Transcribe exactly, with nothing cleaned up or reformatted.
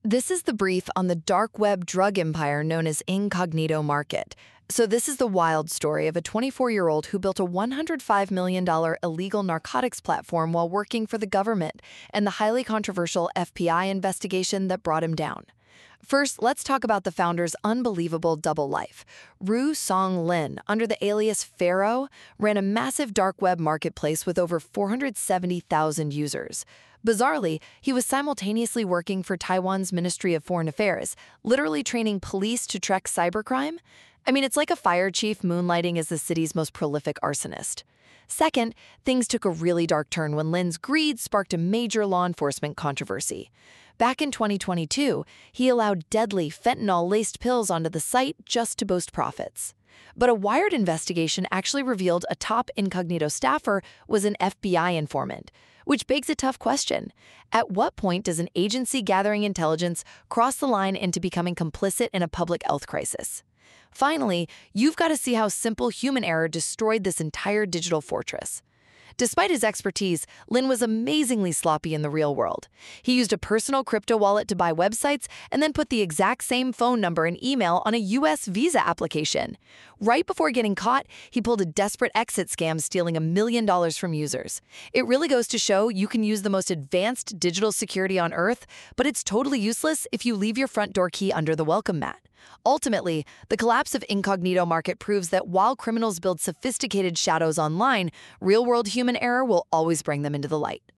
This is the brief on the dark web drug empire known as Incognito Market. So this is the wild story of a twenty-four-year-old who built a one hundred five million dollars illegal narcotics platform while working for the government, and the highly controversial F B I investigation that brought him down. First, let's talk about the founder's unbelievable double life. Ru Song Lin, under the alias Pharaoh, ran a massive dark web marketplace with over four hundred seventy thousand users. Bizarrely, he was simultaneously working for Taiwan's Ministry of Foreign Affairs, literally training police to track cybercrime. I mean, it's like a fire chief moonlighting as the city's most prolific arsonist. Second, things took a really dark turn when Lin's greed sparked a major law enforcement controversy. Back in twenty twenty-two, he allowed deadly fentanyl-laced pills onto the site just to boast profits. But a Wired investigation actually revealed a top Incognito staffer was an F B I informant, which begs a tough question. At what point does an agency gathering intelligence cross the line into becoming complicit in a public health crisis? Finally, you've got to see how simple human error destroyed this entire digital fortress. Despite his expertise, Lin was amazingly sloppy in the real world. He used a personal crypto wallet to buy websites and then put the exact same phone number and email on a U S visa application. Right before getting caught, he pulled a desperate exit scam, stealing a million dollars from users. It really goes to show you can use the most advanced digital security on Earth, but it's totally useless if you leave your front door key under the welcome mat. Ultimately, the collapse of Incognito Market proves that while criminals build sophisticated shadows online, real-world human error will always bring them into the light.